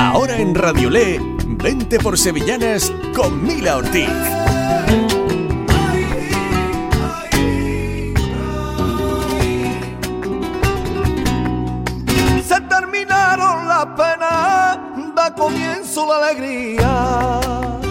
Ahora en Radiolé, Vente por Sevillanas con Mila Ortiz. Se terminaron las penas, da comienzo la alegría.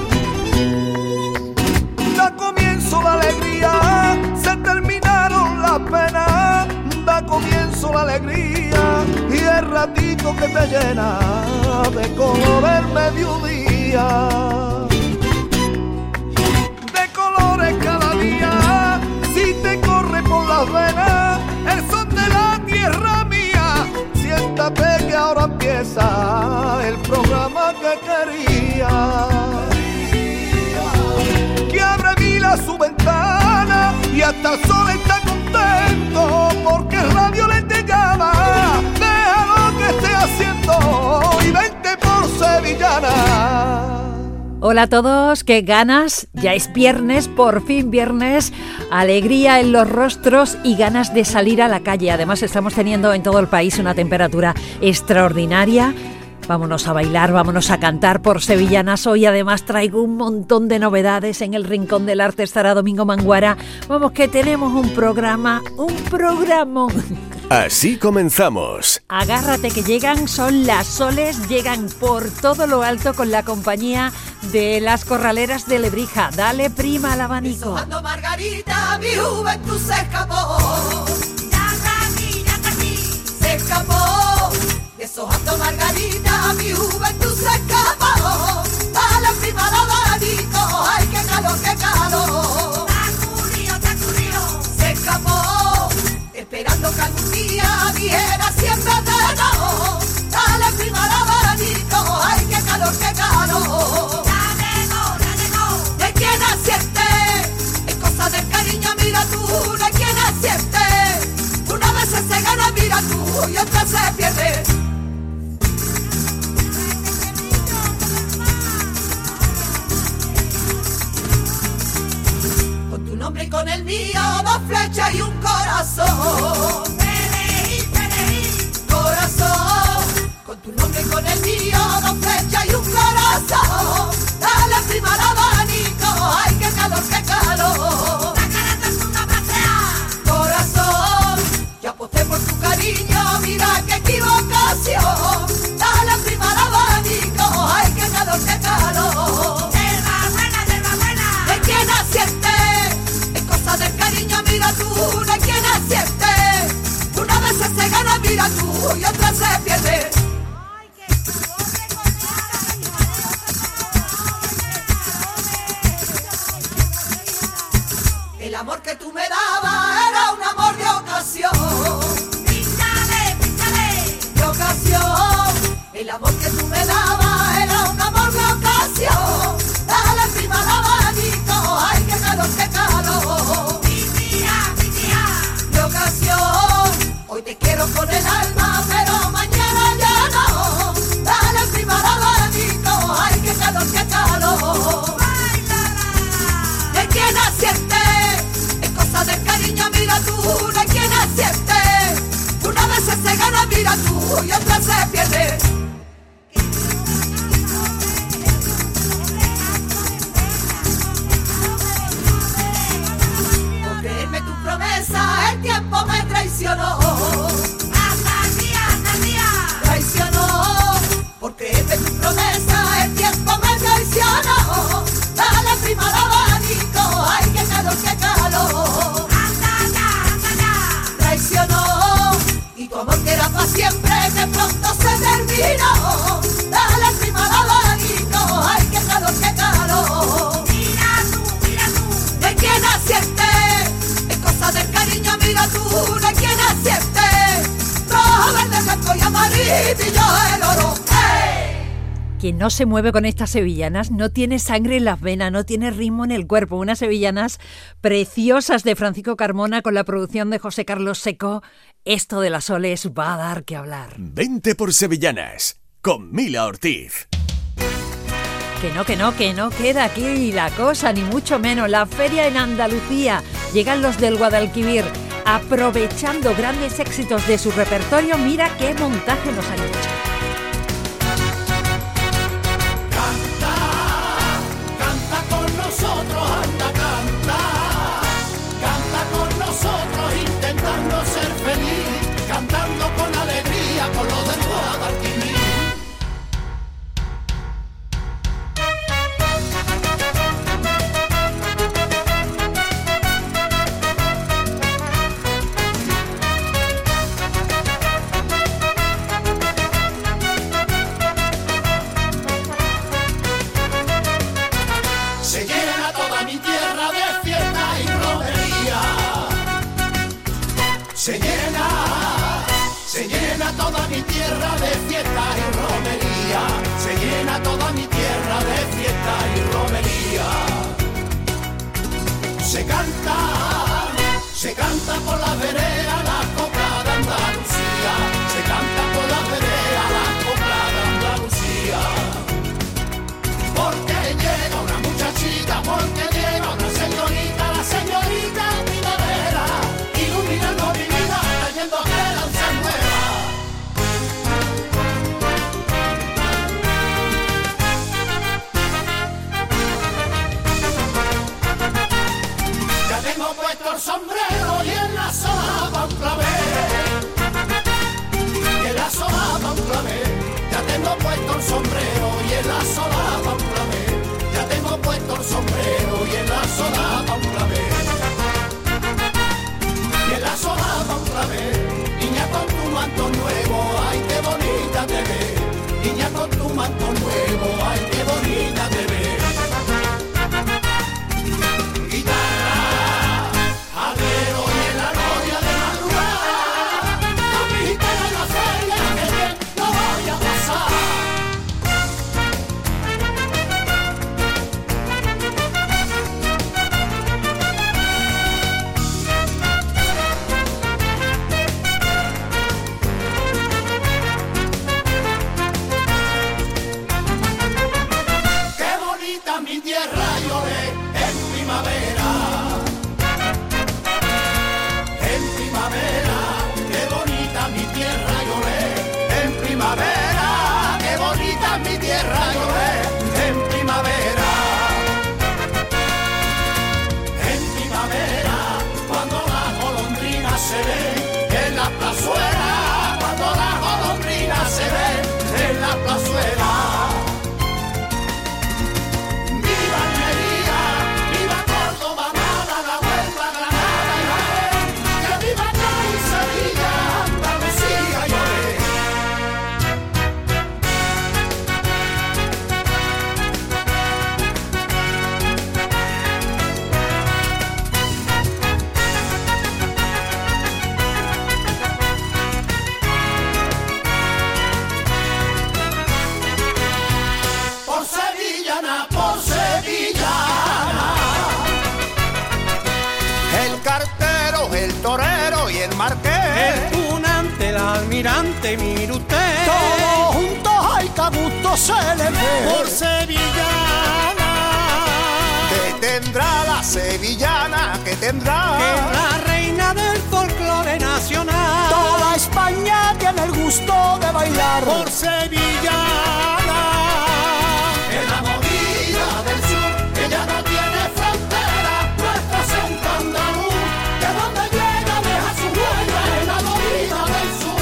Da comienzo la alegría, se terminaron las penas, da comienzo la alegría. Y el ratito que te llena de color el mediodía, de colores cada día, si te corre por las venas el son de la tierra mía. Siéntate que ahora empieza el programa que quería. Que abre Mila su ventana y hasta el sol está contento porque Radio le te llama. Deja lo que esté haciendo y vente por Sevillana. Hola a todos, qué ganas, ya es viernes, por fin viernes, alegría en los rostros y ganas de salir a la calle. Además estamos teniendo en todo el país una temperatura extraordinaria. Vámonos a bailar, vámonos a cantar por sevillanas. Hoy además traigo un montón de novedades. En el Rincón del Arte estará Domingo Manguara. Vamos que tenemos un programón. Así comenzamos. Agárrate que llegan, son las Soles, llegan por todo lo alto con la compañía de las Corraleras de Lebrija. Dale prima al abanico. Deshojando Margarita, mi juventud se escapó. Se escapó. Deshojando Margarita, mi juventud se escapó. Dale prima al abanico, ay qué calor, qué calor. Te ocurrió. Se escapó. Esperando que algún día viera siempre de no. Dale prima al abanico, ay qué calor, qué calor. Ya llegó. ¿De quién asiente? Es cosa del cariño, mira tú. ¿De quién asiente? Una vez se gana, mira tú, y otra se pierde. Con tu nombre y con el mío, dos flechas y un corazón. Corazón, con tu nombre y con el mío, dos flechas y un corazón. Dale prima al abanico, ay qué calor, qué calor. La cara de una platea. Corazón, yo aposté por tu cariño, mira qué equivocación. Dale prima al abanico, ay qué calor, qué calor. Yerba buena. ¿De quién asiente? Es cosa del cariño, mira tú, ¿de quién asiente? Una vez se gana, mira tú, y otra se pierde. El amor que tú me dabas era un amor de ocasión. Píntale. De ocasión. El amor que tú me dabas era un amor de ocasión. Dale prima al abanico, ay qué calor, qué calor. Mi tía. De ocasión. Hoy te quiero con el alma, pero mañana ya no. Dale prima al abanico, ay qué calor, qué calor. ¿De quién asiente? Es cosa del cariño, mira tú, ¿de quién asiente? Una vez se gana, mira tú, y otra se pierde. Por creerme tu promesa, el tiempo me traicionó. Hasta el día. Traicionó. Por creerme tu promesa, el tiempo me traicionó. Dale prima al abanico, ay qué calor, qué calor. Anda ya. Traicionó. Y tu amor que era para siempre, de pronto se terminó. Dale prima al abanico, ay qué calor, qué calor. Mira tú. ¿De quién asiente? Es cosa del cariño, mira tú, ¿de quién asiente? Rojo, verde, blanco y amarillo el oro. ¡Hey! Quien no se mueve con estas sevillanas no tiene sangre en las venas, no tiene ritmo en el cuerpo. Unas sevillanas preciosas de Francisco Carmona con la producción de José Carlos Seco. Esto de las Soles va a dar que hablar. Vente por Sevillanas con Mila Ortiz. Que no queda aquí la cosa, ni mucho menos. La feria en Andalucía. Llegan los del Guadalquivir aprovechando grandes éxitos de su repertorio. Mira qué montaje nos han hecho. Se llena toda mi tierra de fiesta y romería, se llena toda mi tierra de fiesta y romería. Se canta por la vereda la copla de Andalucía, se canta por la vereda la copla de Andalucía. Porque llega una muchachita, porque llega una señorita, la señorita primavera, iluminando mi vida, trayendo esperanza nueva. Ya tengo puesto el sombrero y en la solapa un clavel, y en la solapa un clavel. Ya tengo puesto el sombrero y en la solapa un clavel. Ya tengo puesto el sombrero y en la solapa un clavel. Y en la solapa un clavel. Niña con tu manto nuevo, ay qué bonita te ves. Niña con tu manto nuevo, ay qué bonita te ves. Guitarra, alero y en la gloria de madrugada. Capita en la feria, que bien no vaya a pasar. Qué bonita mi tierra lloré en primavera. En primavera, qué bonita mi tierra lloré. En primavera, qué bonita mi tierra lloré. En primavera. En primavera, cuando la golondrina se ve en la plazuela. Cuando la golondrina se ve en la plazuela. Viva Almería, viva Córdoba, Málaga, Huelva, Granada y Jaén. Que viva Cádiz, Sevilla, Andalucía y Olé. Por sevillana, por sevillana. El cartero, el torero y el marqués. El tunante, el almirante, mire usted. Todos juntos, ay, que a gusto se les ve. Por sevillana, ¿Qué tendrá la sevillana? ¿Qué tendrá? que es la reina del folclore nacional. Toda España tiene el gusto de bailar. Por sevillana, En la movida del sur, que ya no tiene frontera, nuestro acento andaluz, que donde llega deja su huella en la movida del sur.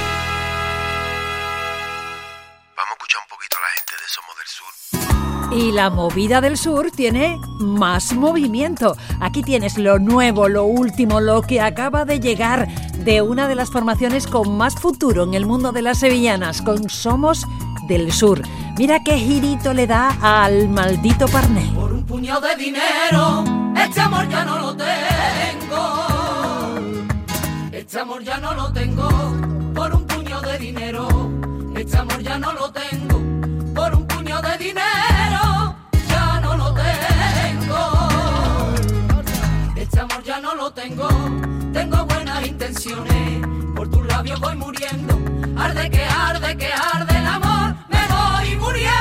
Vamos a escuchar un poquito a la gente de Somos del Sur. Y la movida del sur tiene más movimiento. Aquí tienes lo nuevo, lo último, lo que acaba de llegar de una de las formaciones con más futuro en el mundo de las sevillanas, con Somos del Sur. Mira qué girito le da al maldito Parné. Por un puñado de dinero, este amor ya no lo tengo. Este amor ya no lo tengo. Por un puñado de dinero, este amor ya no lo tengo. Por un puñado de dinero, ya no lo tengo. Este amor ya no lo tengo. Tengo buenas intenciones. Por tus labios voy muriendo. Arde que arde que arde el amor. Me voy muriendo.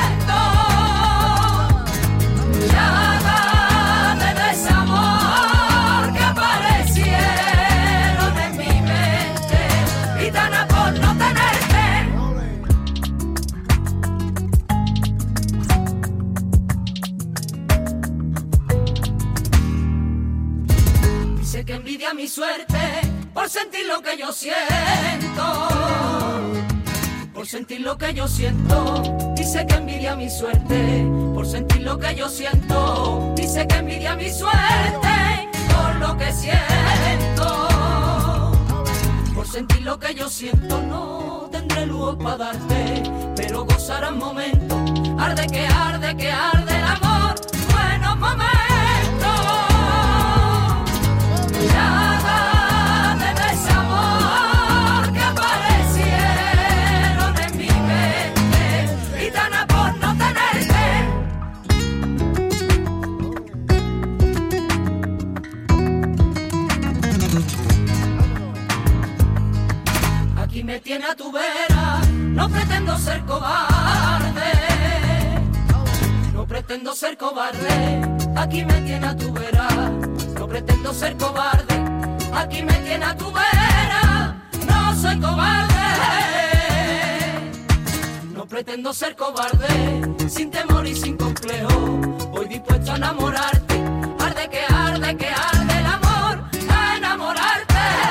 Llagas de desamor que aparecieron en mi mente. Gitana por no tenerte. Dice que envidia mi suerte por sentir lo que yo siento. Por sentir lo que yo siento. Dice que envidia mi suerte por sentir lo que yo siento. Dice que envidia mi suerte por lo que siento. Por sentir lo que yo siento no tendré luz para darte, pero gozarán momentos. Arde que arde el amor. Buenos momentos. Nada de pretendo ser cobarde, aquí me tiene a tu vera. No pretendo ser cobarde, aquí me tiene a tu vera. No soy cobarde. No pretendo ser cobarde, sin temor y sin complejo. Voy dispuesto a enamorarte, arde que arde el amor, a enamorarte.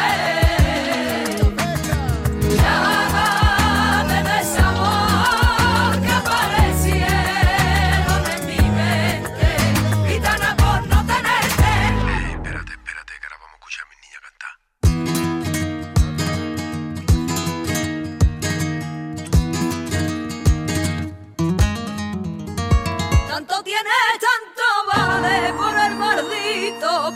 Llámame de ese amor que aparecieron en mi mente, gitana por no tenerte. Espérate, que ahora vamos a escuchar a mis niñas cantar. Tanto tiene, tanto vale por el maldito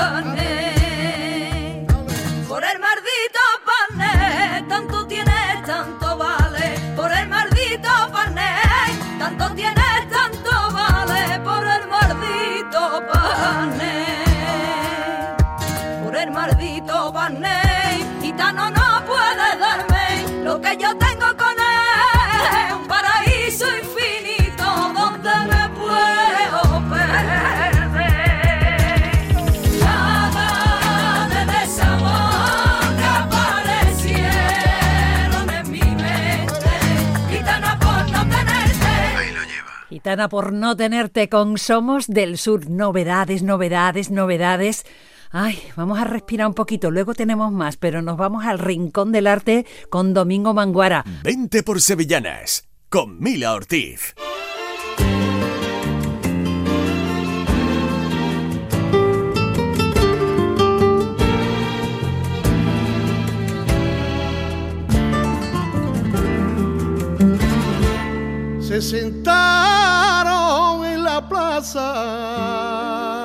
pané. Por el maldito pané. Tanto tiene, tanto vale por el maldito pané. Tanto tiene, tanto vale por el maldito pané. Por el maldito pané. Gitano no puede darme lo que yo tengo con él. Un paraíso infinito donde me puedo perder. Llámame de ese amor que aparecieron en mi mente. Gitana por no tenerte. Ahí lo lleva. Gitana por no tenerte con Somos del Sur. Novedades, novedades, novedades. Ay, vamos a respirar un poquito, luego tenemos más, pero nos vamos al Rincón del Arte con Domingo Manguara. Vente por Sevillanas con Mila Ortiz. Se sentaron en la plaza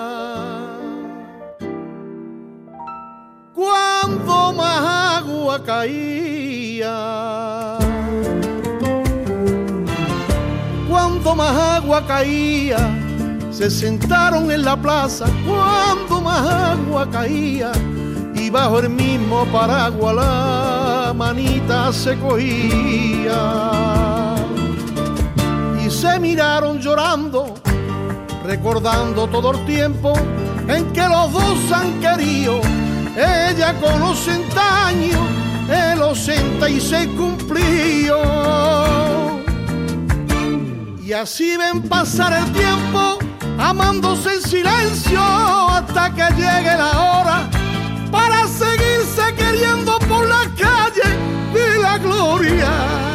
cuando más agua caía, cuando más agua caía, se sentaron en la plaza cuando más agua caía, y bajo el mismo paraguas la manita se cogía, y se miraron llorando, recordando todo el tiempo en que los dos han querido. Ella con los 60 años, el 86 cumplió. Y así ven pasar el tiempo, amándose en silencio, hasta que llegue la hora para seguirse queriendo por la calle de la gloria.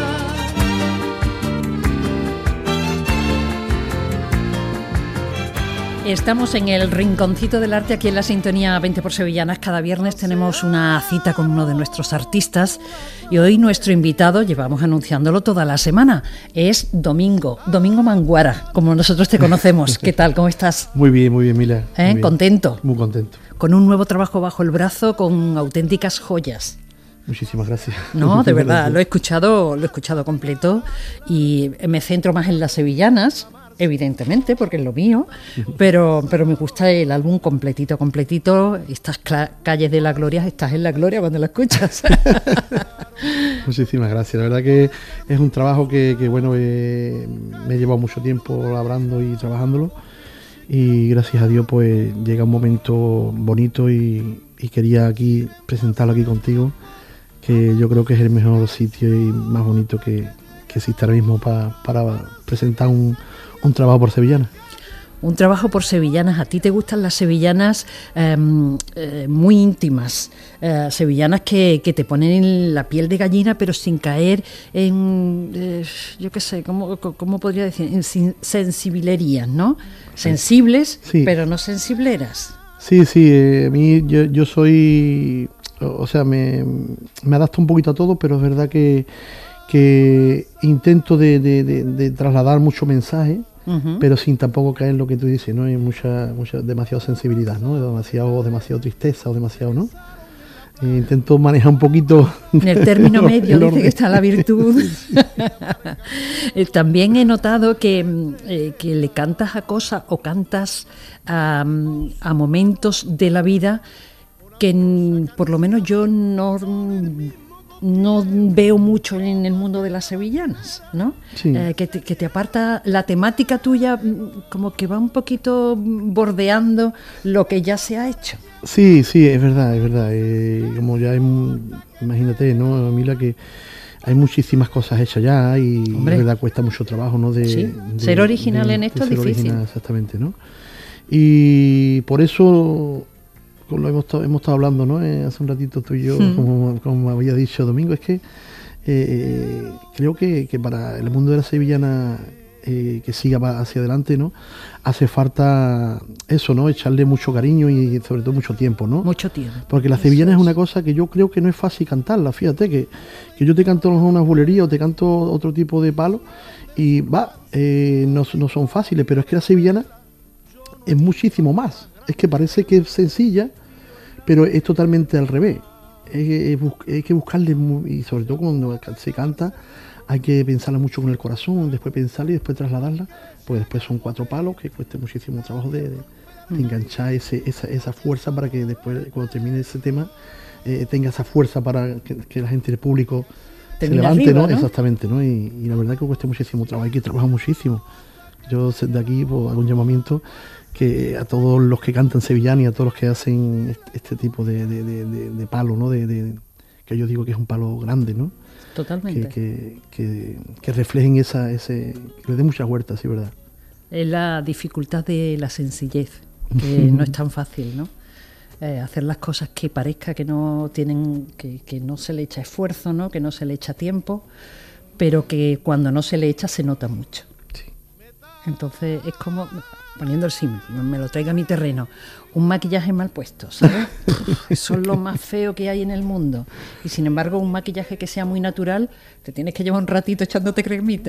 Estamos en el Rinconcito del Arte, aquí en la sintonía 20 por Sevillanas. Cada viernes tenemos una cita con uno de nuestros artistas y hoy nuestro invitado, llevamos anunciándolo toda la semana, es Domingo Manguara, como nosotros te conocemos. ¿Qué tal? ¿Cómo estás? Muy bien, Mila. Muy bien. ¿Contento? Muy contento. Con un nuevo trabajo bajo el brazo, con auténticas joyas. Muchísimas gracias. No, de verdad, lo he escuchado completo y me centro más en las sevillanas, evidentemente, porque es lo mío, pero me gusta el álbum completito. Estas calles de la gloria, estás en la gloria cuando la escuchas. Muchísimas gracias. La verdad que es un trabajo que bueno, me he llevado mucho tiempo labrando y trabajándolo, y gracias a Dios pues llega un momento bonito y quería aquí presentarlo aquí contigo, que yo creo que es el mejor sitio y más bonito que existe ahora mismo para presentar un trabajo por sevillanas. Un trabajo por sevillanas. ¿A ti te gustan las sevillanas muy íntimas? Sevillanas que te ponen en la piel de gallina, pero sin caer en, yo qué sé, ¿cómo podría decir? En sensibilerías, ¿no? Sensibles, sí, pero no sensibleras. Sí, a mí yo soy, o sea, me adapto un poquito a todo, pero es verdad que intento de trasladar mucho mensaje, pero sin tampoco caer en lo que tú dices, ¿no? Hay demasiada sensibilidad, ¿no? Demasiado tristeza o demasiado, ¿no? Intento manejar un poquito en el término medio, dice que está la virtud. También he notado que le cantas a cosas o cantas a momentos de la vida que por lo menos yo no no veo mucho en el mundo de las sevillanas, ¿no? Sí. Que te aparta la temática tuya, como que va un poquito bordeando lo que ya se ha hecho. Sí, es verdad. Como ya imagínate, ¿no, Mila, que hay muchísimas cosas hechas ya y Hombre. de verdad cuesta mucho trabajo, ¿no? Ser original en esto es ser difícil. original, exactamente, ¿no? Y por eso hemos estado hablando, ¿no? Hace un ratito tú y yo, como había dicho Domingo, es que creo que para el mundo de la sevillana que siga hacia adelante, ¿no? Hace falta eso, ¿no? Echarle mucho cariño y sobre todo mucho tiempo, ¿no? Mucho tiempo. Porque la sevillana es una cosa que yo creo que no es fácil cantarla, fíjate, que yo te canto unas bulerías o te canto otro tipo de palo y no son fáciles, pero es que la sevillana es muchísimo más. Es que parece que es sencilla, pero es totalmente al revés. Hay que buscarle, y sobre todo cuando se canta, hay que pensarla mucho con el corazón, después pensarla y después trasladarla, pues después son 4 palos que cuesta muchísimo trabajo de enganchar esa fuerza para que después, cuando termine ese tema, tenga esa fuerza para que la gente, el público, se levante, arriba, ¿no? ¿no? Exactamente, ¿no? Y la verdad que cuesta muchísimo trabajo, hay que trabajar muchísimo. Yo de aquí pues, hago un llamamiento que a todos los que cantan sevillana y a todos los que hacen este tipo de palo, ¿no? Que yo digo que es un palo grande, ¿no? Totalmente. Que reflejen que le den mucha huerta, sí, verdad. Es la dificultad de la sencillez, que no es tan fácil, ¿no? Hacer las cosas que parezca que no tienen, que no se le echa esfuerzo, ¿no? Que no se le echa tiempo, pero que cuando no se le echa se nota mucho. Sí. Entonces es como, poniendo el símil, me lo traiga a mi terreno, un maquillaje mal puesto, ¿sabes? Eso es lo más feo que hay en el mundo. Y sin embargo, un maquillaje que sea muy natural, te tienes que llevar un ratito echándote cremita.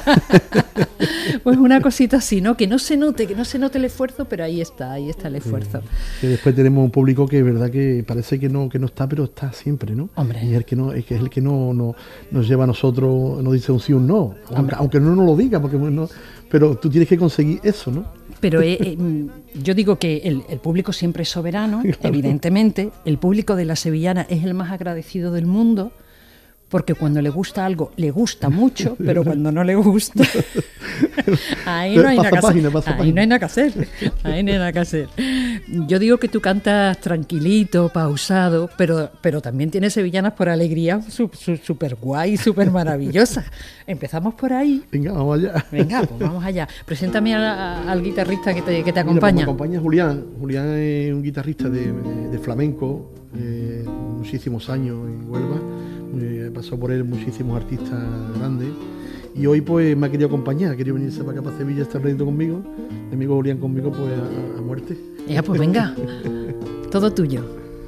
Pues una cosita así, ¿no? Que no se note el esfuerzo, pero ahí está el esfuerzo. Que después tenemos un público que es verdad que parece que no está, pero está siempre, ¿no? Hombre. Y es el que no nos lleva a nosotros, nos dice un sí o un no. Aunque no nos lo diga, porque no, pero tú tienes que conseguir eso, ¿no? Pero yo digo que el público siempre es soberano, claro. Evidentemente. El público de la sevillana es el más agradecido del mundo, porque cuando le gusta algo, le gusta mucho, pero cuando no le gusta, ahí no hay nada que hacer. Ahí no hay nada que hacer. Ahí no hay nada que hacer. Yo digo que tú cantas tranquilito, pausado, pero también tienes sevillanas por alegría súper guay, súper maravillosas. Empezamos por ahí. Venga, vamos allá. Venga, pues vamos allá. Preséntame al guitarrista que te acompaña. Mira, pues me acompaña Julián. Julián es un guitarrista de flamenco, muchísimos años en Huelva. Pasó por él muchísimos artistas grandes y hoy pues me ha querido acompañar, ha querido venirse para acá para Sevilla, estar ratito conmigo, mi amigo Julián conmigo pues a muerte. Ya, pues venga, todo tuyo.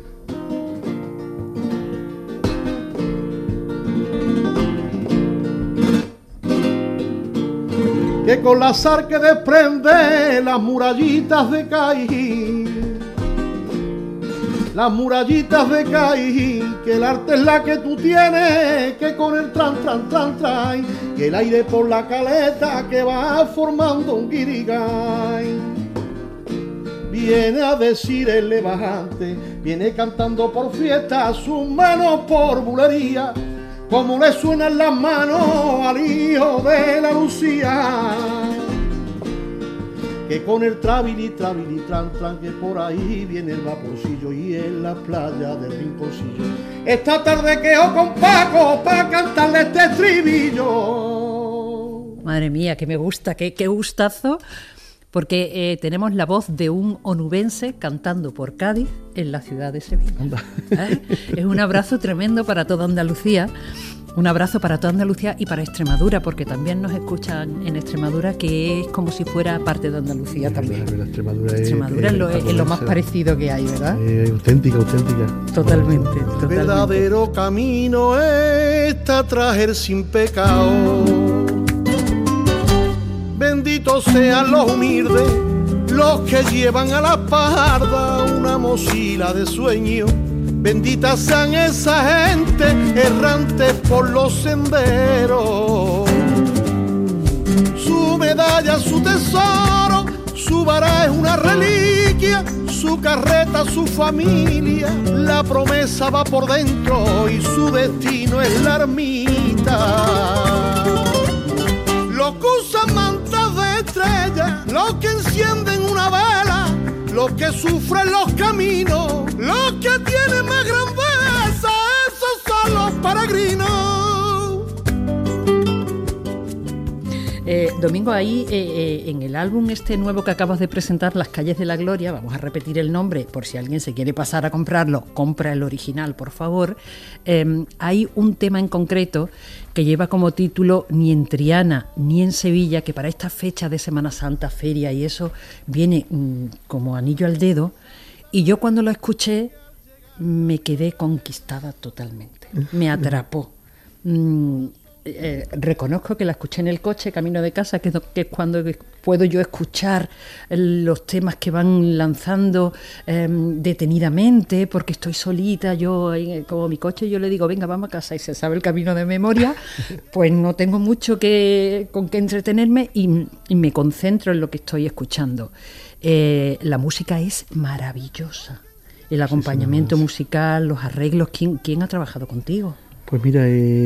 Que con la sal que desprende las murallitas de Caí, las murallitas de Caí, que el arte es la que tú tienes, que con el tran, que el aire por la caleta que va formando un guirigay. Viene a decir el levante, viene cantando por fiesta, sus manos por bulería, como le suenan las manos al hijo de la Lucía. Que con el trabili, tran, que por ahí viene el vaporcillo y en la playa del rinconcillo. Esta tarde quedo con Paco para cantarle este estribillo. Madre mía, que me gusta, qué gustazo, porque tenemos la voz de un onubense cantando por Cádiz en la ciudad de Sevilla. Es un abrazo tremendo para toda Andalucía. Un abrazo para toda Andalucía y para Extremadura, porque también nos escuchan en Extremadura, que es como si fuera parte de Andalucía también. Extremadura es lo más parecido que hay, ¿verdad? Auténtica. Totalmente. El verdadero camino está tras el sin pecado. Benditos sean los humildes, los que llevan a la parda una mochila de sueño. Benditas sean esa gente errante por los senderos. Su medalla, su tesoro, su vara es una reliquia, su carreta, su familia, la promesa va por dentro y su destino es la ermita. Los que usan mantas de estrella, los que encienden una vela, los que sufren los caminos, los que tienen más grandeza, esos son los peregrinos. Domingo, ahí en el álbum este nuevo que acabas de presentar, Las calles de la gloria, vamos a repetir el nombre por si alguien se quiere pasar a comprarlo, compra el original, por favor. Hay un tema en concreto que lleva como título Ni en Triana ni en Sevilla, que para esta fecha de Semana Santa, feria y eso, viene como anillo al dedo, y yo cuando lo escuché me quedé conquistada totalmente, me atrapó. Reconozco que la escuché en el coche, camino de casa, que es cuando puedo yo escuchar los temas que van lanzando detenidamente, porque estoy solita, yo como mi coche, yo le digo, venga, vamos a casa, y se sabe el camino de memoria, pues no tengo mucho con qué entretenerme y me concentro en lo que estoy escuchando. La música es maravillosa, el acompañamiento musical, los arreglos. ¿Quién ha trabajado contigo? Pues mira,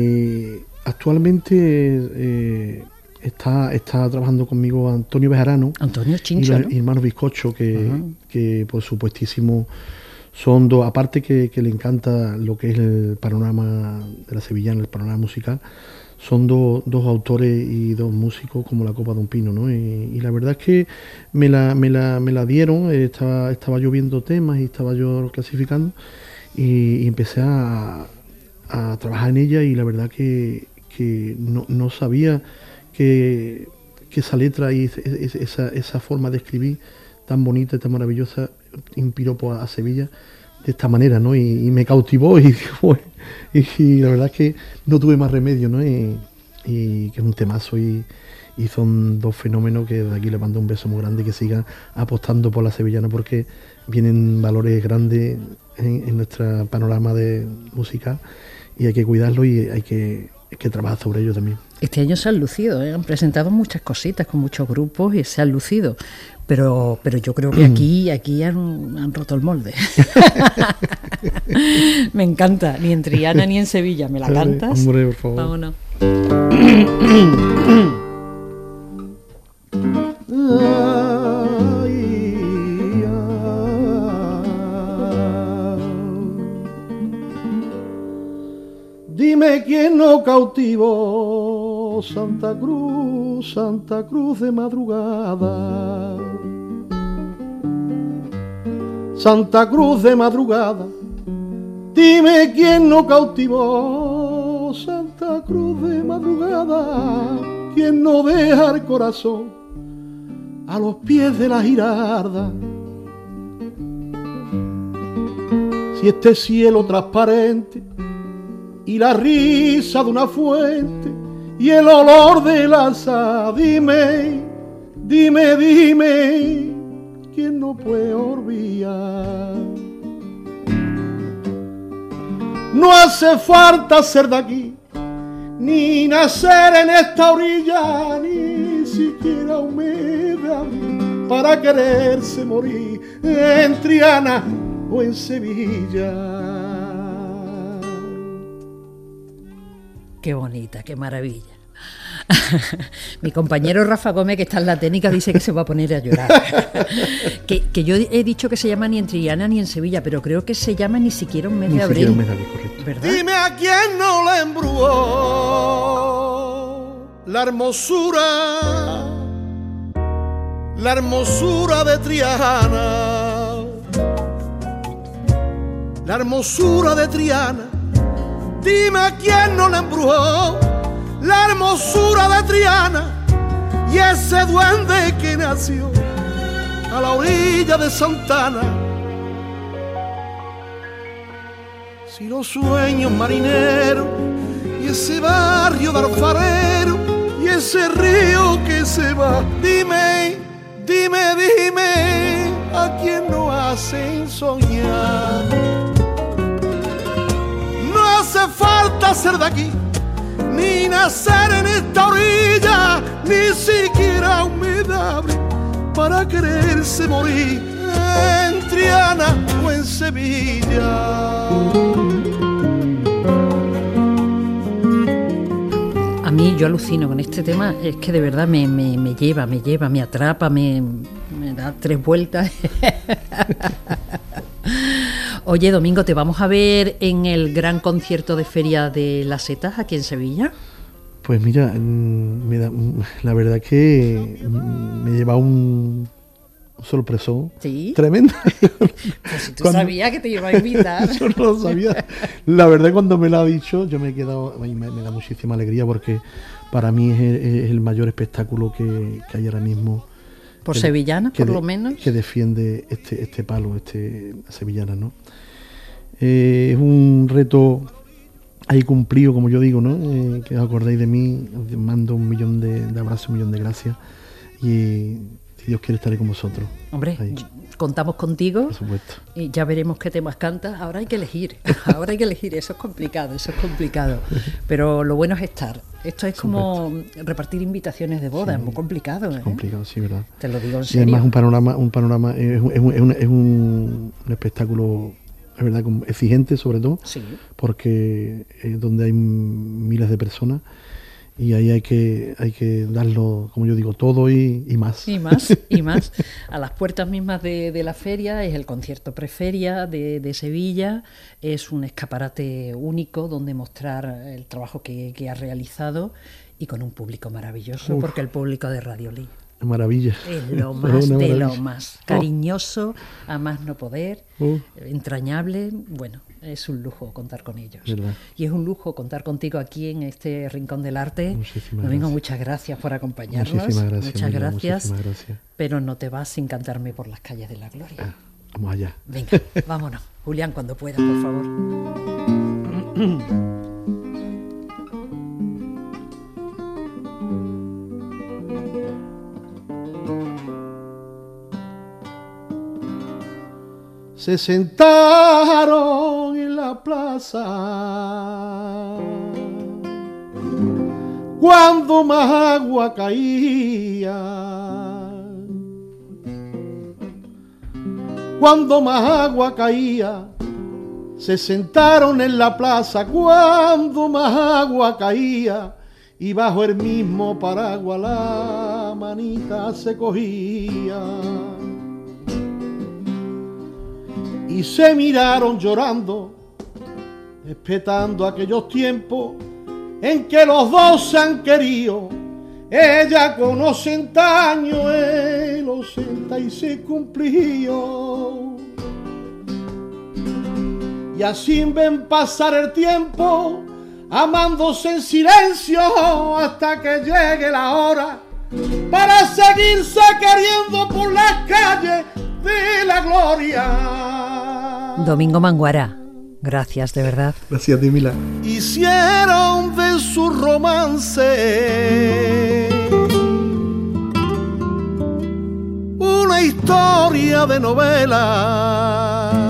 actualmente está trabajando conmigo Antonio Bejarano. Antonio Chincho, y los hermanos Bizcocho, que por supuestísimo son dos, aparte que le encanta lo que es el panorama de la sevillana, el panorama musical, son dos autores y dos músicos como la copa de un pino, ¿no? Y la verdad es que me la dieron, estaba yo viendo temas y estaba yo clasificando y empecé a trabajar en ella, y la verdad que no sabía que esa letra y esa forma de escribir tan bonita y tan maravillosa inspiró a Sevilla de esta manera, ¿no? Y me cautivó y la verdad es que no tuve más remedio, ¿no? Y que es un temazo y son dos fenómenos que desde aquí le mando un beso muy grande, que sigan apostando por la sevillana, porque vienen valores grandes en nuestro panorama de musical y hay que cuidarlo y hay que trabajar sobre ello también. Este año se han lucido, han presentado muchas cositas con muchos grupos y se han lucido, pero yo creo que aquí han roto el molde. Me encanta, ni en Triana ni en Sevilla. ¿Me la cantas? Hombre, por favor. Vámonos. Dime quién no cautivó Santa Cruz de madrugada. Santa Cruz de madrugada. Dime quién no cautivó Santa Cruz de madrugada. Quién no deja el corazón a los pies de la girarda. Si este cielo transparente y la risa de una fuente y el olor de lanza, dime, ¿quién no puede olvidar? No hace falta ser de aquí, ni nacer en esta orilla, ni siquiera humedad para quererse morir en Triana o en Sevilla. Qué bonita, qué maravilla. Mi compañero Rafa Gómez, que está en la técnica, dice que se va a poner a llorar. que yo he dicho que se llama Ni en Triana ni en Sevilla, pero creo que se llama Ni siquiera un mes de abril. Ni siquiera un mes de abril, correcto. ¿Verdad? Dime a quién no le embrujó la hermosura de Triana. La hermosura de Triana. Dime a quién no le embrujó la hermosura de Triana y ese duende que nació a la orilla de Santana. Si los sueños marineros y ese barrio de alfarero y ese río que se va, dime a quién no hacen soñar. No hace falta ser de aquí, ni nacer en esta orilla, ni siquiera un medable para quererse morir en Triana o en Sevilla. A mí yo alucino con este tema, es que de verdad me lleva, me atrapa, me da 3 vueltas. Oye, Domingo, ¿te vamos a ver en el gran concierto de Feria de las Setas aquí en Sevilla? Pues mira, la verdad que me lleva un sorpresón. ¿Sí? Tremendo. Pues si tú sabías que te iba a invitar. Yo no lo sabía. La verdad, cuando me lo ha dicho, yo me he quedado, me da muchísima alegría porque para mí es el mayor espectáculo que hay ahora mismo. Por sevillana, por lo menos. Que defiende este palo, sevillana, ¿no? Es un reto ahí cumplido, como yo digo, ¿no? Que os acordéis de mí, os mando 1 millón de abrazos, 1 millón de gracias. Y si Dios quiere, estaré con vosotros. Hombre, contamos contigo. Por supuesto. Y ya veremos qué temas cantas. Ahora hay que elegir. Eso es complicado. Pero lo bueno es estar. Esto es como repartir invitaciones de boda, sí, es muy complicado. Es complicado, sí, ¿verdad? Te lo digo en serio. Y además un panorama es un espectáculo, es verdad, exigente sobre todo, sí, porque es donde hay miles de personas y ahí hay que darlo, como yo digo, todo y más. Y más. A las puertas mismas de la feria es el concierto preferia de Sevilla, es un escaparate único donde mostrar el trabajo que ha realizado y con un público maravilloso. Porque el público de Radiolí maravilla. Es lo más de lo más. Cariñoso, a más no poder, entrañable. Bueno, es un lujo contar con ellos. ¿Verdad? Y es un lujo contar contigo aquí en este Rincón del Arte. Domingo, muchas gracias por acompañarnos. Muchísimas gracias. Pero no te vas sin cantarme por las calles de la gloria. Vamos allá. Venga, vámonos. Julián, cuando puedas, por favor. Se sentaron en la plaza cuando más agua caía, se sentaron en la plaza cuando más agua caía y bajo el mismo paraguas la manita se cogía. Y se miraron llorando, respetando aquellos tiempos en que los dos se han querido. Ella con 80 años, él 86 cumplió. Y así ven pasar el tiempo, amándose en silencio hasta que llegue la hora para seguirse queriendo por las calles de la gloria. Domingo Manguara, gracias, de verdad. Gracias, Dimila. Hicieron de su romance una historia de novela.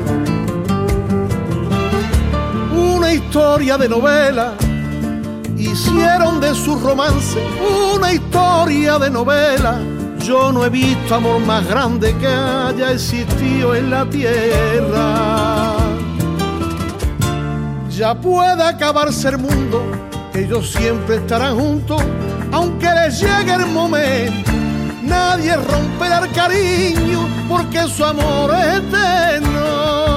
Una historia de novela. Hicieron de su romance una historia de novela. Yo no he visto amor más grande que haya existido en la tierra. Ya puede acabarse el mundo, ellos siempre estarán juntos, aunque les llegue el momento. Nadie romperá el cariño, porque su amor es eterno.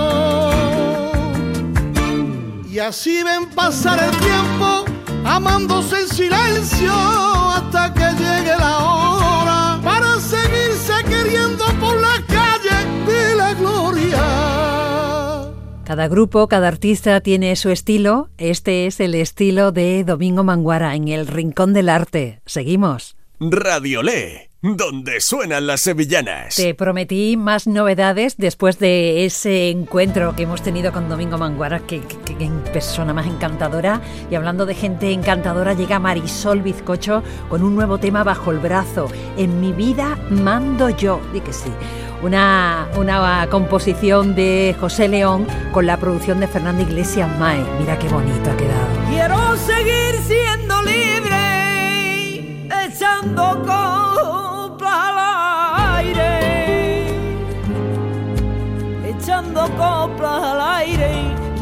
Y así ven pasar el tiempo, amándose en silencio, hasta que llegue la hora para seguirse queriendo por las calles de la gloria. Cada grupo, cada artista tiene su estilo. Este es el estilo de Domingo Manguara en el Rincón del Arte. Seguimos. Radiolé, donde suenan las sevillanas. Te prometí más novedades después de ese encuentro que hemos tenido con Domingo Manguara, que persona más encantadora. Y hablando de gente encantadora, llega Marisol Bizcocho con un nuevo tema bajo el brazo. En mi vida mando yo. Di que sí. Una composición de José León con la producción de Fernando Iglesias Mae. Mira qué bonito ha quedado. Quiero seguir siendo libre, echando copla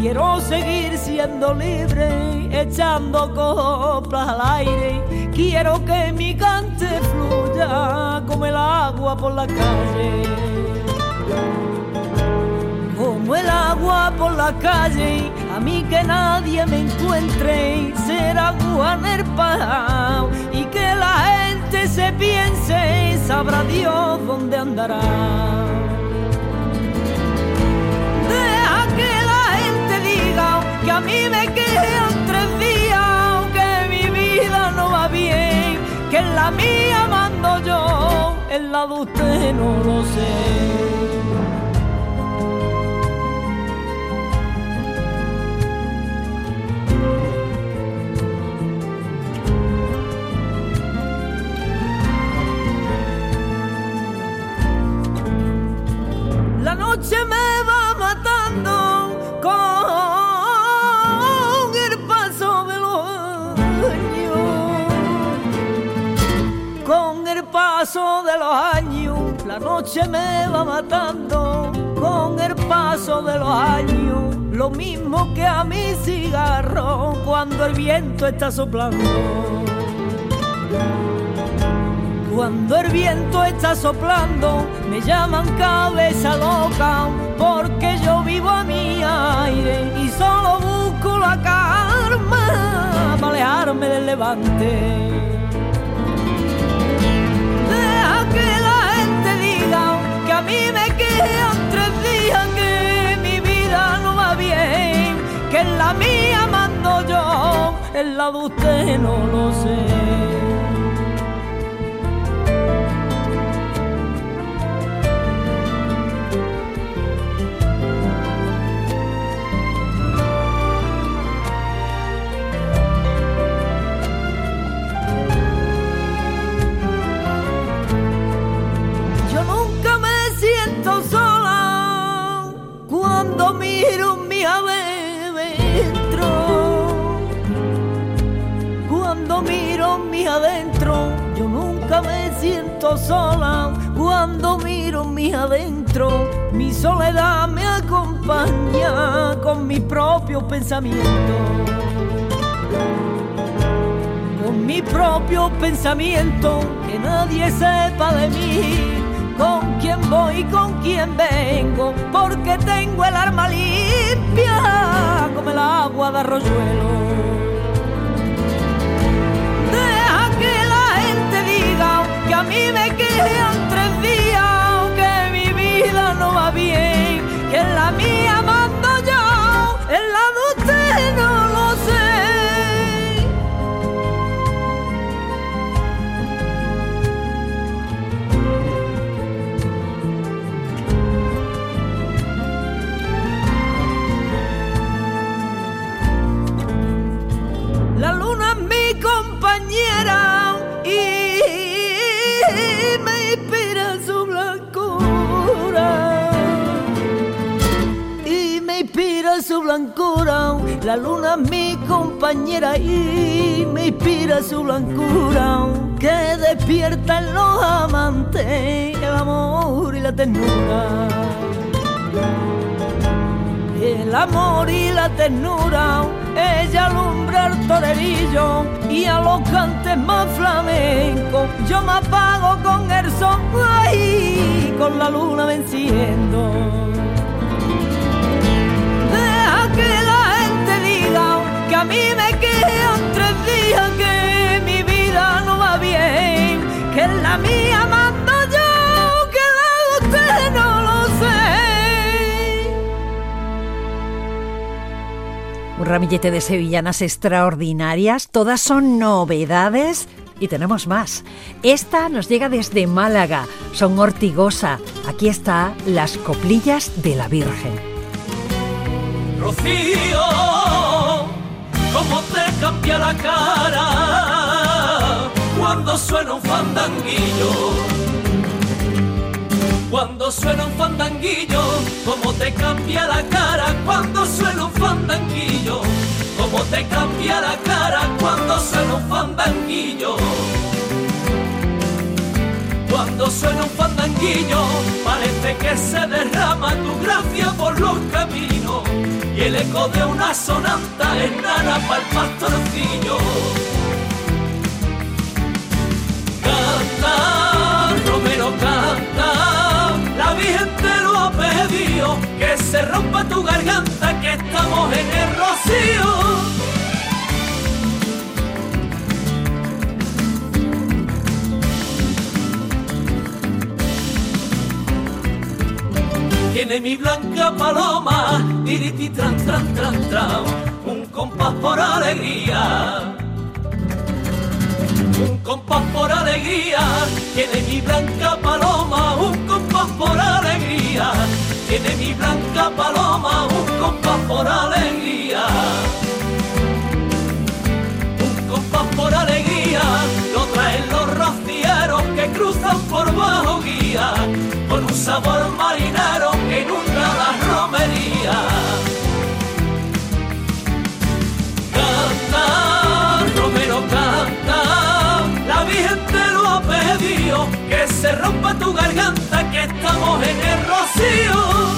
Quiero seguir siendo libre, echando coplas al aire. Quiero que mi cante fluya como el agua por la calle. Como el agua por la calle, a mí que nadie me encuentre, ser agua en el pajao, y que la gente se piense, sabrá Dios dónde andará. Deja que la gente diga que a mí me quedan 3 días, que mi vida no va bien, que en la mía mando yo, en la de usted no lo sé. La noche me va matando con el paso de los años, con el paso de los años. La noche me va matando con el paso de los años, lo mismo que a mi cigarro cuando el viento está soplando. Cuando el viento está soplando, me llaman cabeza loca, porque yo vivo a mi aire y solo busco la calma para alejarme del levante. Deja que la gente diga que a mí me quedan 3 días, que mi vida no va bien, que en la mía mando yo, en la de usted no lo sé. Sola cuando miro mi adentro, cuando miro mi adentro, yo nunca me siento sola cuando miro mi adentro. Mi soledad me acompaña con mis propios pensamientos, con mis propios pensamientos, que nadie sepa de mí, con quién voy y con quién vengo, porque tengo el alma limpia como el agua de arroyuelo. Deja que la gente diga que a mí me quedan 3 días, que mi vida no va bien, que en la mía mando yo, en la de usted no lo sé. La luna es mi compañera y me inspira su blancura, y me inspira su blancura. La luna es mi compañera y me inspira su blancura, que despierta en los amantes el amor y la ternura. El amor y la ternura, ella alumbra el torerillo y a los cantes más flamencos yo me apago con el sol, ay, con la luna venciendo. Deja que la gente diga que a mí me quedan 3 días, que mi vida no va bien, que en la mía mando yo, que la de usted no lo sé. Un ramillete de sevillanas extraordinarias, todas son novedades y tenemos más. Esta nos llega desde Málaga, son Ortigosa. Aquí está Las Coplillas de la Virgen. Rocío, cómo te cambia la cara cuando suena un fandanguillo. Cuando suena un fandanguillo, cómo te cambia la cara cuando suena un fandanguillo. Cómo te cambia la cara cuando suena un fandanguillo. Cuando Cuando suena un fandanguillo, parece que se derrama tu gracia por los caminos, y el eco de una sonanta es nada para el pastorcillo. Canta, Romero, canta, la Virgen te lo ha pedido, que se rompa tu garganta, que estamos en el rocío. Tiene mi blanca paloma, tiriti tran tran tran tran, un compás por alegría. Un compás por alegría, tiene mi blanca paloma, un compás por alegría. Tiene mi blanca paloma, un compás por alegría. Un compás por alegría, lo traen los rocieros que cruzan por bajo guía, con un sabor marinero que inunda la romería. Canta, Romero, canta, la Virgen te lo ha pedido, que se rompa tu garganta, que estamos en el rocío.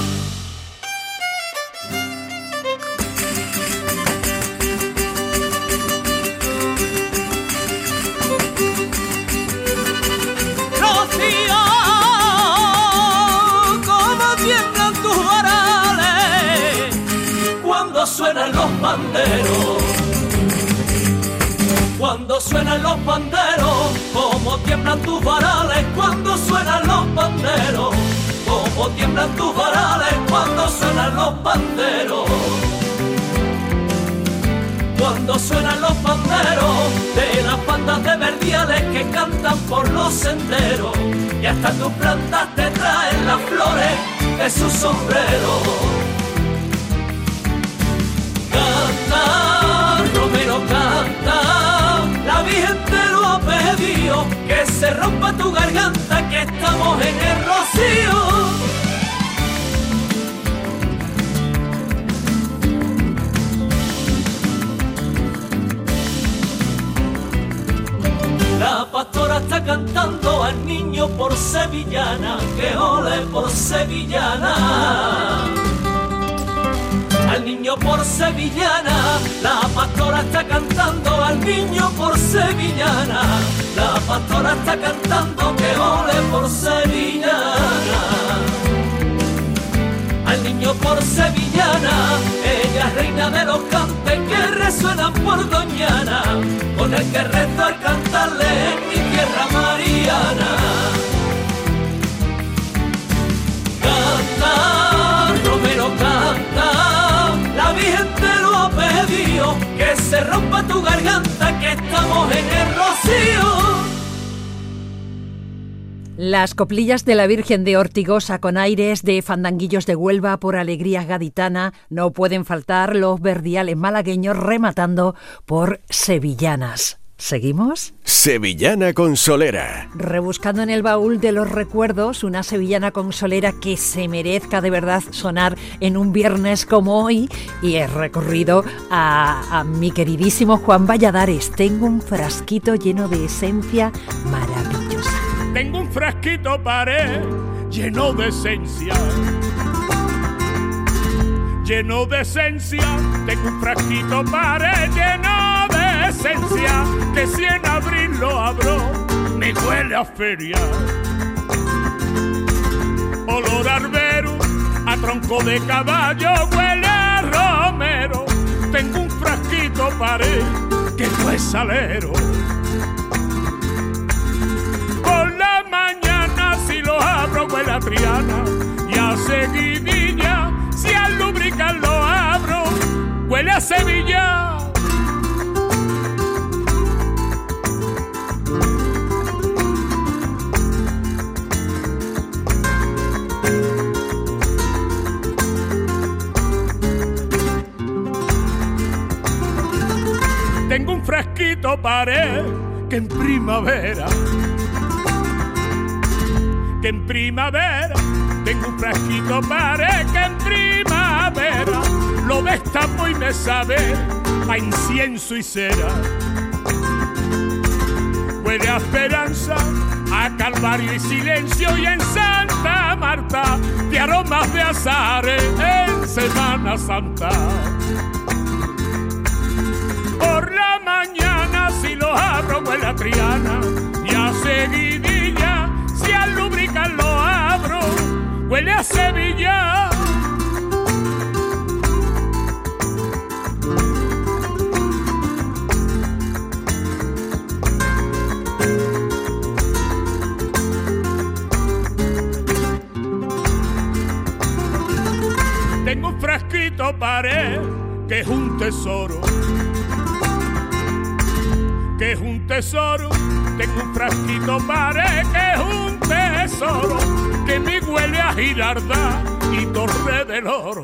Suenan los banderos, cuando suenan los banderos, como tiemblan tus varales, cuando suenan los banderos, como tiemblan tus varales, cuando suenan los banderos. Cuando suenan los banderos de las bandas de verdiales que cantan por los senderos, y hasta tus plantas te traen las flores de sus sombreros. Canta, Romero, canta, la Virgen te lo ha pedido, que se rompa tu garganta, que estamos en el rocío. La pastora está cantando al niño por sevillana, que ole por sevillana. Al niño por sevillana, la pastora está cantando al niño por sevillana. La pastora está cantando que ole por sevillana. Al niño por sevillana, ella es reina de los cantes que resuenan por Doñana, con el que rezo al cantarle en mi tierra mariana. Canta, Romero, canta, la Virgen te lo ha pedido, que se rompa tu garganta, que estamos en el rocío. Las coplillas de la Virgen de Ortigosa con aires de fandanguillos de Huelva por alegría gaditana, no pueden faltar los verdiales malagueños rematando por sevillanas. ¿Seguimos? Sevillana Consolera. Rebuscando en el baúl de los recuerdos una sevillana consolera que se merezca de verdad sonar en un viernes como hoy, y he recurrido a mi queridísimo Juan Valladares. Tengo un frasquito lleno de esencia maravillosa. Tengo un frasquito pared lleno de esencia. Lleno de esencia, tengo un frasquito pared lleno de esencia, que si en abril lo abro, me huele a feria. Olor a arbero, a tronco de caballo, huele a romero. Tengo un frasquito pared que no es salero. Por la mañana si lo abro huele a Triana, y a seguidilla si al lubricar lo abro huele a Sevilla. Tengo un frasquito pared que en primavera tengo un frasquito pared que en primavera lo destapo y me sabe a incienso y cera. Huele a esperanza a Calvario y Silencio y en Santa Marta de aromas de azares en Semana Santa. Por la mañana si los abro huele a Triana y a seguidilla si al lubricar lo abro huele a Sevilla. Tengo un frasquito pared que es un tesoro, que es un tesoro. Tengo un frasquito pared que es un tesoro, que me huele a Girardá y Torre del Oro.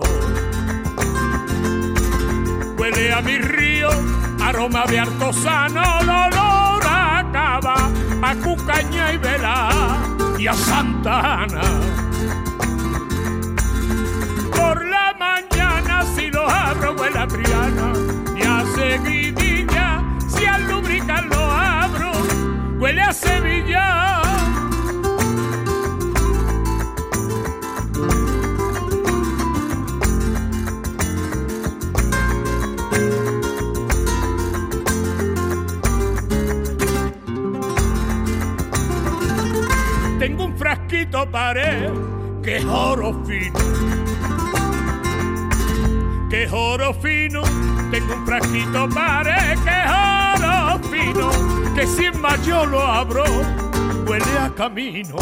Huele a mi río, aroma de artesano, olor a cava, a cucaña y vela y a Santa Ana. Por la mañana si lo abro huele a Triana y a seguidilla si al lubricar lo abro huele a Sevilla. Tengo un frasquito pared que es oro fino, que es oro fino. Tengo un frasquito pared que es oro fino, que si en mayo lo abro huele a camino,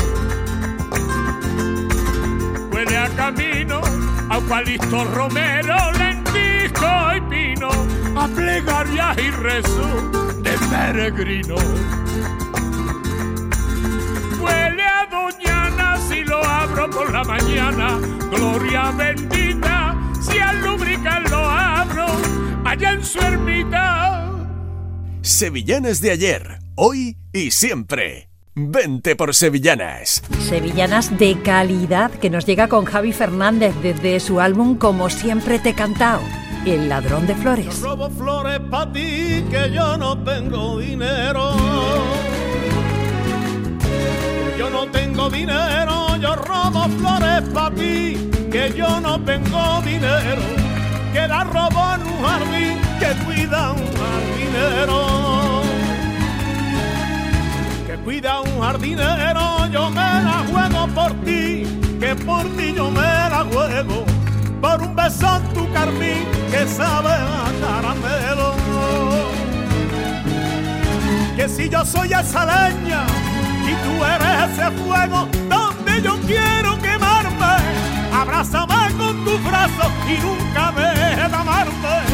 huele a camino, a Eucalipto, romero, lentisco y pino, a plegarias y rezo de peregrino. Huele a Doñana si lo abro por la mañana, gloria bendita si al lubricar lo abro allá en su ermita. Sevillanas de ayer, hoy y siempre. Vente por Sevillanas. Sevillanas de calidad que nos llega con Javi Fernández desde su álbum Como siempre te he cantado, El ladrón de flores. Yo robo flores pa' ti que yo no tengo dinero. Yo no tengo dinero, yo robo flores pa' ti que yo no tengo dinero. Que la robo en un jardín que cuida un jardinero. Que cuida un jardinero, yo me la juego por ti, que por ti yo me la juego. Por un beso en tu carmín que sabe a caramelo. Que si yo soy esa leña y tú eres ese fuego donde yo quiero quemarme, abrázame con tus brazos y nunca dejes de amarme.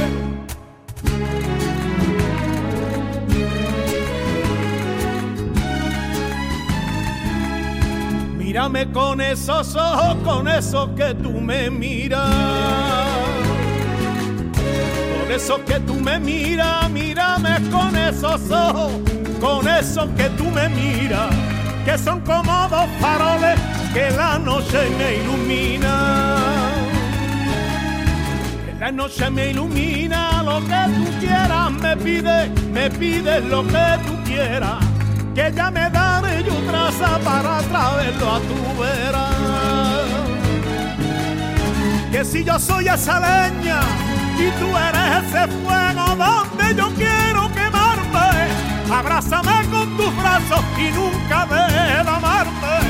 Mírame con esos ojos, con esos que tú me miras. Con esos que tú me miras, mírame con esos ojos, con esos que tú me miras, que son como dos faroles que la noche me ilumina. Que la noche me ilumina, lo que tú quieras me pides lo que tú quieras. Que ella me daré yo traza para traerlo a tu vera. Que si yo soy esa leña y tú eres ese fuego donde yo quiero quemarme, abrázame con tus brazos y nunca dejes de amarme.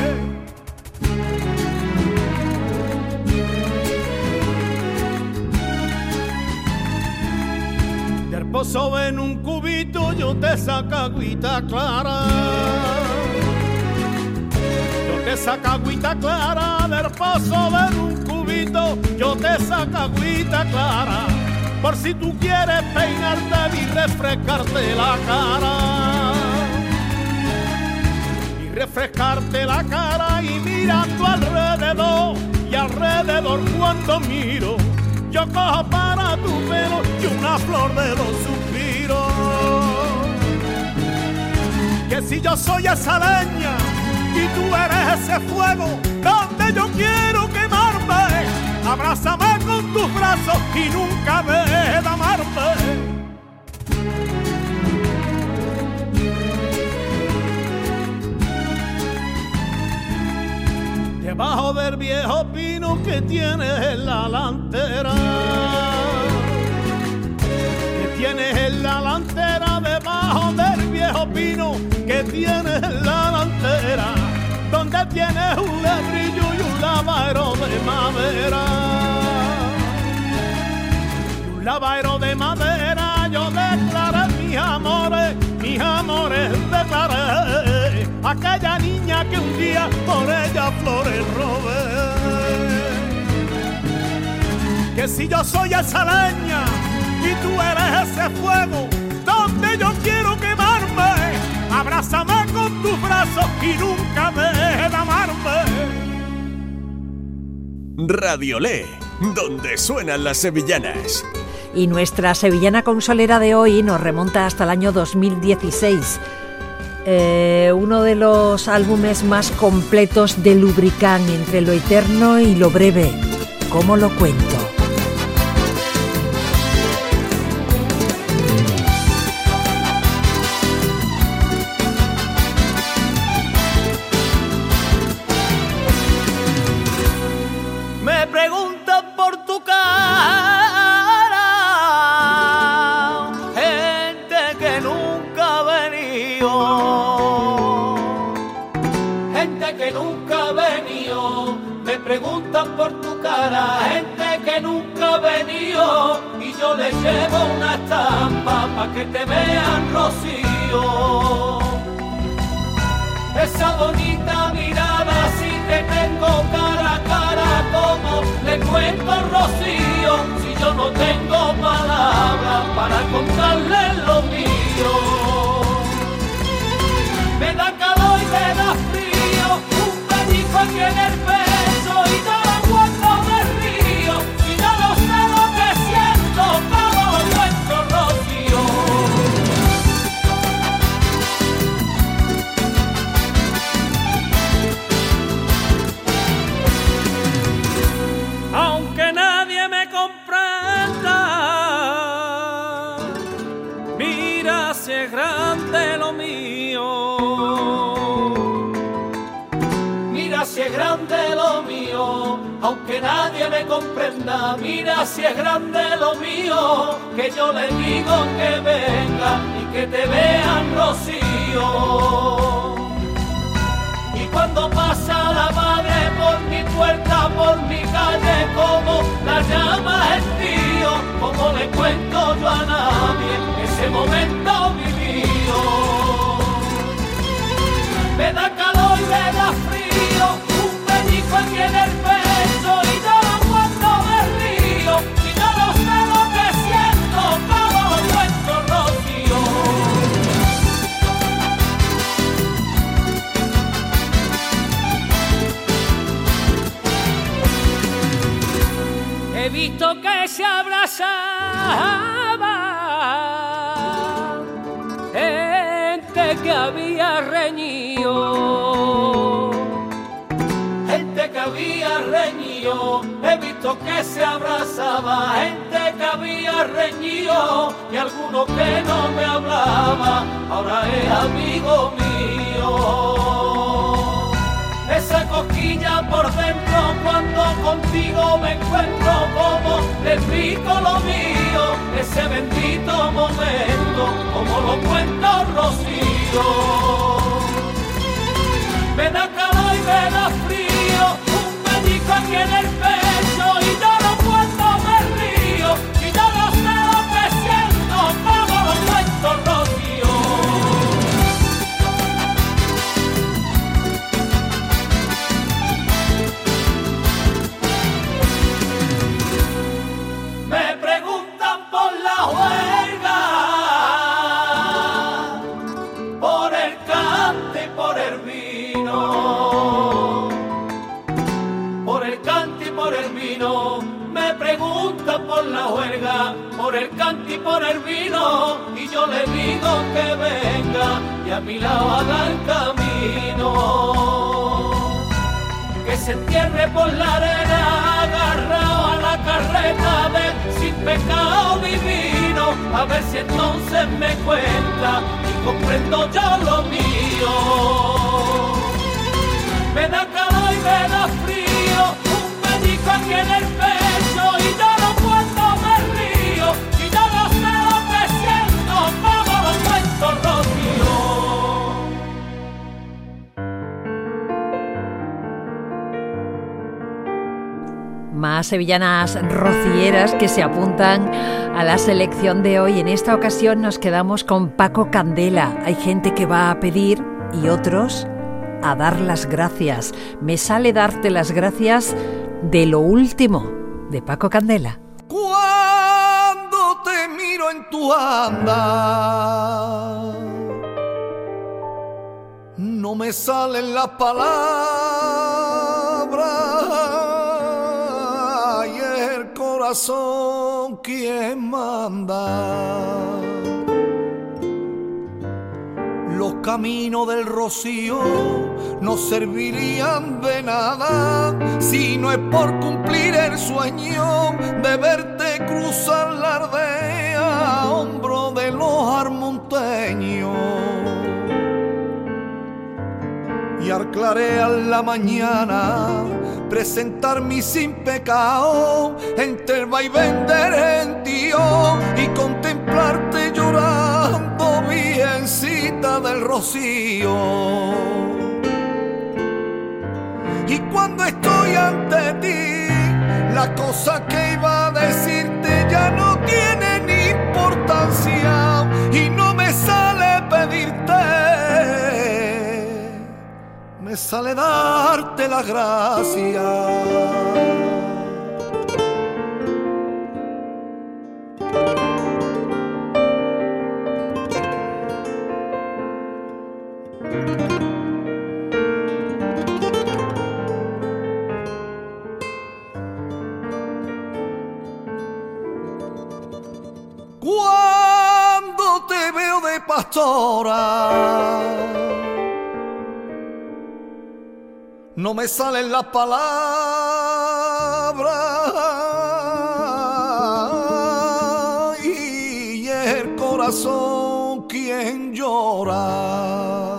Del pozo en un cubito yo te saco agüita clara. Yo te saco agüita clara. Del pozo en un cubito yo te saco agüita clara. Por si tú quieres peinarte y refrescarte la cara. Y refrescarte la cara y mirando alrededor. Y alrededor cuando miro, yo cojo para tu pelo y una flor de los suspiros. Que si yo soy esa leña y tú eres ese fuego donde yo quiero quemarme, abrázame con tus brazos y nunca dejes de amarme. debajo del viejo pino que tienes en la delantera. Que tienes en la delantera, debajo del viejo pino que tienes en la delantera, donde tienes un lebrillo y un lavadero de madera. Un lavadero de madera yo declaré mis amores declaré. Aquella niña que un día por ella flores robé. Que si yo soy esa leña y tú eres ese fuego donde yo quiero quemarme, abrázame con tus brazos y nunca dejes de amarme. Radiolé, donde suenan las sevillanas. Y nuestra sevillana consolera de hoy nos remonta hasta el año 2016. Uno de los álbumes más completos de Lubricán, entre lo eterno y lo breve. ¿Cómo lo cuento? Me preguntan por tu cara, gente que nunca ha venido, gente que nunca ha venido. Me preguntan por tu cara, gente que nunca ha venido, y yo les llevo una estampa pa' que te vean, Rocío. Esa bonita mirada, si te tengo cara a cara, como le cuento, Rocío, si yo no tengo palabras para contarle lo mío. Me da calor y me da frío, un pellizco aquí en el pecho y no aguanto de río, y no lo sé lo que siento, como lo cuento, Rocío. Aunque nadie me comprenda, mira si es grande lo mío. Mira si es grande lo mío, aunque nadie me comprenda. Mira si es grande lo mío, que yo le digo que venga y que te vean, Rocío. Y cuando pasa la madre por mi puerta, por mi calle, como la llama el tío, como le cuento yo a nadie ese momento vivido. Me da calor y me da frío, un pellizco aquí en el pecho y yo no aguanto de río, y yo no sé lo que siento, como lo cuento, Rocío. He visto que se abrazaba gente que había reñido, gente que había reñido. He visto que se abrazaba gente que había reñido, y alguno que no me hablaba ahora es amigo mío. Esa cosquilla por dentro cuando contigo me encuentro, como le explico lo mío, ese bendito momento, como lo cuento, Rocío. Me da calor y me da frío, un pellizco aquí en el pecho y yo no cuento, me río, y yo no sé lo que siento, como lo cuento, Rocío. Me preguntan por la huelga, por el cante y por el vino, por el cante y por el vino. Me preguntan por la huelga, por el cante y por el vino, y yo le digo que venga y a mi lado haga el camino. Que se entierre por la arena, agarrado a la carreta del sin pecado divino, a ver si entonces me cuenta y comprendo yo lo mío. Me da calor y me da frío, Más sevillanas rocieras que se apuntan a la selección de hoy. En esta ocasión nos quedamos con Paco Candela. Hay gente que va a pedir y otros a dar las gracias. Me sale darte las gracias de lo último, de Paco Candela. Cuando te miro en tu andar, no me salen las palabras y el corazón quien manda. Los caminos del rocío no servirían de nada si no es por cumplir el sueño de verte cruzar la aldea a hombro de los armonteños. Y al clarear la mañana presentarme sin pecado entre el vaivén del gentío y contemplarte llorando, virgencita del rocío. Y cuando estoy ante ti, la cosa que iba a decirte ya no tiene ni importancia y no me sale pedirte, me sale darte las gracias. Cuando te veo de pastora, no me salen las palabras y el corazón quien llora.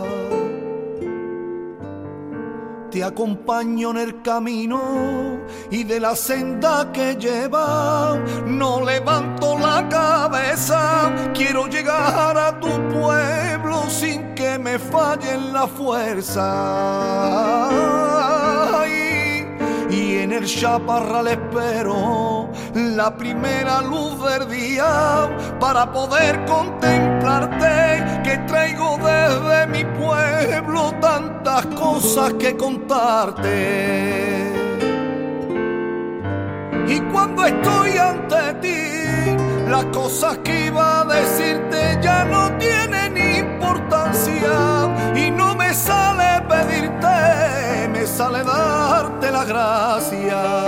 Te acompaño en el camino y de la senda que lleva no levanto la cabeza. Quiero llegar a tu pueblo sin que me fallen la fuerza. Y en el chaparral espero la primera luz del día para poder contemplarte, que traigo desde mi pueblo tantas cosas que contarte. Y cuando estoy ante ti, las cosas que iba a decirte ya no tienen importancia y no me sale pedirte, me sale darte las gracias.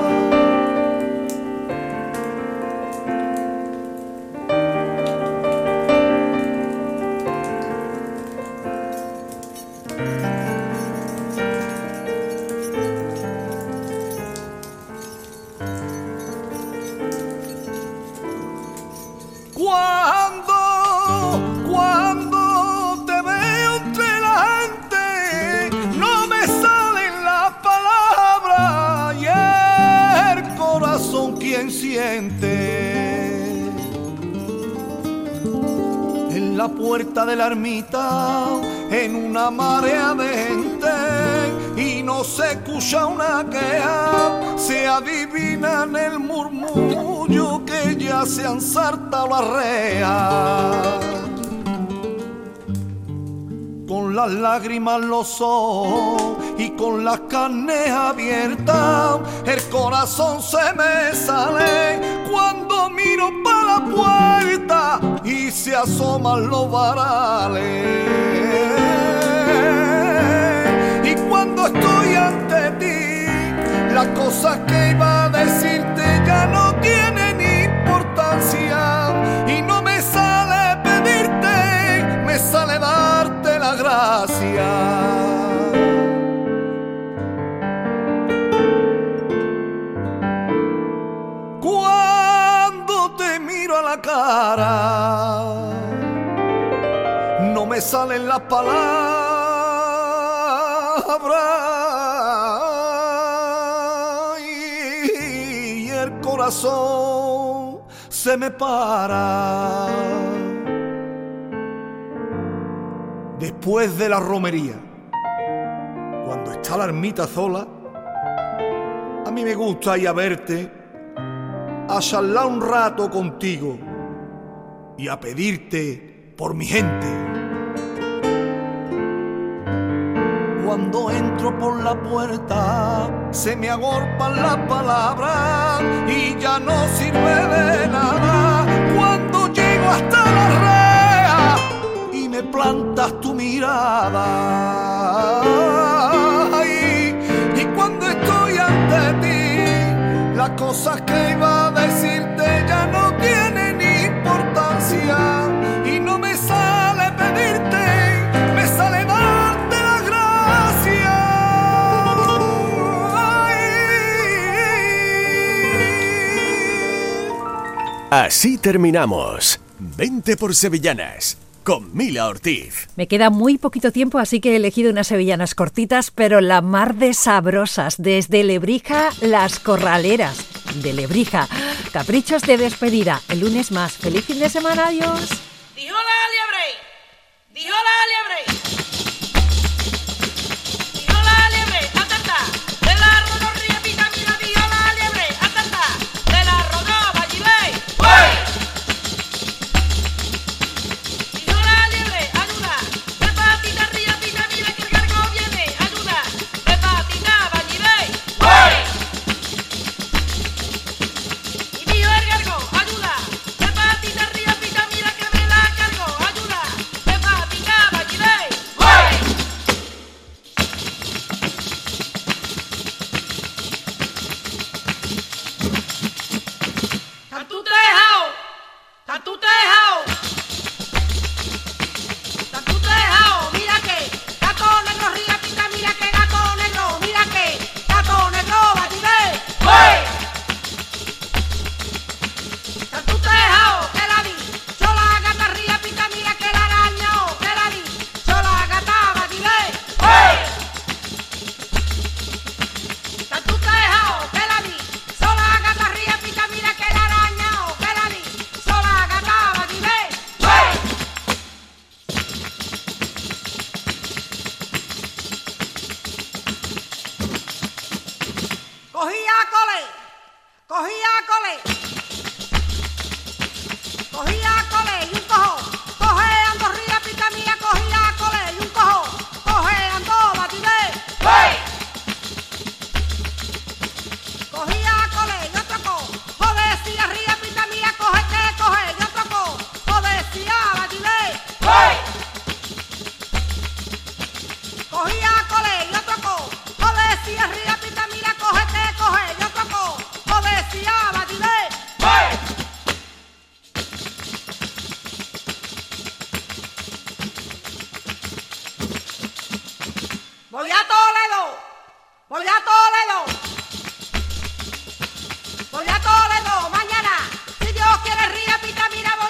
Cuando te veo entre la gente, no me salen las palabras y el corazón quien siente. En la puerta de la ermita, en una marea de gente, y no se escucha una queja, se adivina en el murmullo que ya se han saltado las reas. Con las lágrimas en los ojos y con las carnes abiertas, el corazón se me sale cuando miro para la puerta y se asoman los varales. Y cuando estoy ante ti, las cosas que iba a decirte ya no tienen importancia y no me sale pedirte, me sale darte la gracia. Cuando te miro a la cara, no me salen las palabras y el corazón se me para. Después de la romería, cuando está la ermita sola, A mí me gusta ir a verte, a charlar un rato contigo y a pedirte por mi gente. Cuando entro por la puerta se me agolpan las palabras y ya no sirve de nada. Cuando llego hasta la rea y me plantas tu mirada, y cuando estoy ante ti las cosas que iba a decirte ya no tienen importancia y no me sale pedirte, me sale darte las gracias. Así terminamos. Vente por Sevillanas con Mila Ortiz. Me queda muy poquito tiempo, así que he elegido unas sevillanas cortitas, pero la mar de sabrosas. Desde Lebrija, Las Corraleras de Lebrija. Caprichos de despedida. El lunes más. Feliz fin de semana. Adiós. Dijo la liebre. Dijo la liebre. Dijo la liebre. Atenta. De la ronorría vitamina. Dijo la liebre. Atenta. De la ronor vallilé. ¡Uy! Dijo la liebre. Ayuda. De patina ría vitamina que el cargo viene. Ayuda. De patina vallilé. ¡Uy! Y dijo el cargo. Ayuda. De patina ría vitamina que me la cargo. Ayuda. De patina vallilé. ¡Uy! Tanto tejao, tanto tejao, tanto tejao, mira que gato negro ría pita, mira que gato negro, mira que gato negro batiré, ¡hey! Tanto tejao, que la di, yo la gata ría pita, mira que la arañao, que la di, yo la gata batiré, ¡hey! Tanto tejao, que la di, yo la gata ría pita, mira que la arañao, que la di, yo la gata batiré, ¡hey! Cogía cole, cogía cole, cogía cole y un cojo, coge ando ría pita mía, cogía cole y un cojo, coge ando batiré, ¡hey! Cogía cole y otro cojo, joder si ría pita mía, coge que coge y otro cojo, joder si batiré, ¡hey! Cogía cole y otro cojo, joder si ría pita mira, coge que coge y otro cojo, joder si batiré, ¡hey! Voy a Toledo, voy a Toledo, voy a Toledo mañana, si Dios quiere ría pita mira, voy